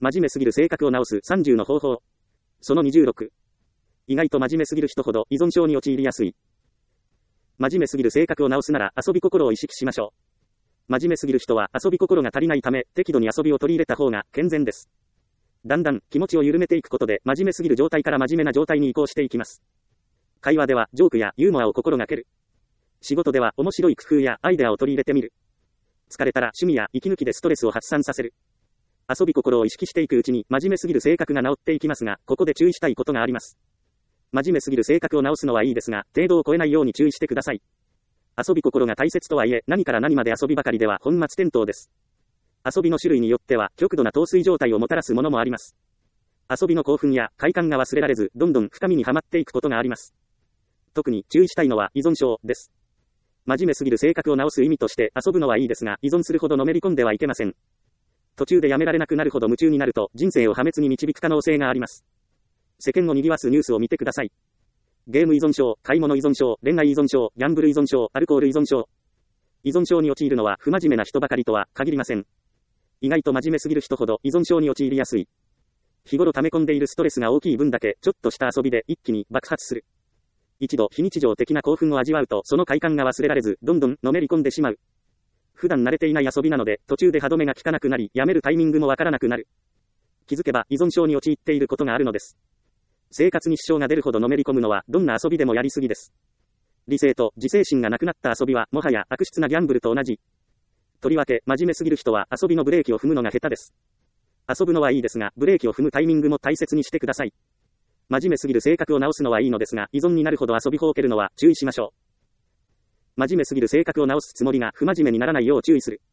真面目すぎる性格を直す30の方法。その26。意外と真面目すぎる人ほど依存症に陥りやすい。真面目すぎる性格を直すなら遊び心を意識しましょう。真面目すぎる人は遊び心が足りないため、適度に遊びを取り入れた方が健全です。だんだん気持ちを緩めていくことで真面目すぎる状態から真面目な状態に移行していきます。会話ではジョークやユーモアを心がける。仕事では面白い工夫やアイデアを取り入れてみる。疲れたら趣味や息抜きでストレスを発散させる。遊び心を意識していくうちに真面目すぎる性格が治っていきますが、ここで注意したいことがあります。真面目すぎる性格を直すのはいいですが、程度を超えないように注意してください。遊び心が大切とはいえ、何から何まで遊びばかりでは本末転倒です。遊びの種類によっては、極度な陶酔状態をもたらすものもあります。遊びの興奮や快感が忘れられず、どんどん深みにはまっていくことがあります。特に注意したいのは依存症です。真面目すぎる性格を直す意味として遊ぶのはいいですが、依存するほどのめり込んではいけません。途中でやめられなくなるほど夢中になると、人生を破滅に導く可能性があります。世間を賑わすニュースを見てください。ゲーム依存症、買い物依存症、恋愛依存症、ギャンブル依存症、アルコール依存症。依存症に陥るのは不真面目な人ばかりとは限りません。意外と真面目すぎる人ほど依存症に陥りやすい。日頃溜め込んでいるストレスが大きい分だけ、ちょっとした遊びで一気に爆発する。一度非日常的な興奮を味わうと、その快感が忘れられず、どんどんのめり込んでしまう。普段慣れていない遊びなので、途中で歯止めが効かなくなり、やめるタイミングもわからなくなる。気づけば依存症に陥っていることがあるのです。生活に支障が出るほどのめり込むのは、どんな遊びでもやりすぎです。理性と自制心がなくなった遊びは、もはや悪質なギャンブルと同じ。とりわけ、真面目すぎる人は遊びのブレーキを踏むのが下手です。遊ぶのはいいですが、ブレーキを踏むタイミングも大切にしてください。真面目すぎる性格を直すのはいいのですが、依存になるほど遊びほうけるのは注意しましょう。真面目すぎる性格を直すつもりが不真面目にならないよう注意する。